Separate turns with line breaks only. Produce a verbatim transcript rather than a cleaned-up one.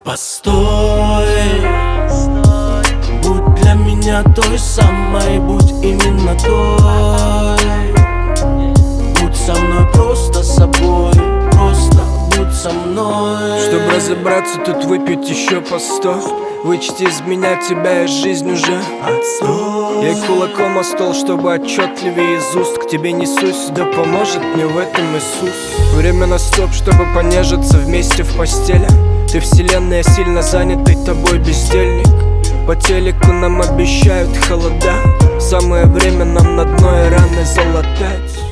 Постой, будь для меня той самой, будь именно той. Будь со мной просто собой, просто будь со мной.
Чтобы разобраться, тут выпить еще по сто. Вычти из меня тебя, и жизнь уже отстой. Я кулаком о стол, чтобы отчетливее из уст к тебе несусь, да поможет мне в этом Иисус. Время на стоп, чтобы понежиться вместе в постели. Ты вселенная, сильно занятый тобой бездельник. По телеку нам обещают холода. Самое время нам на дно и раны залатать.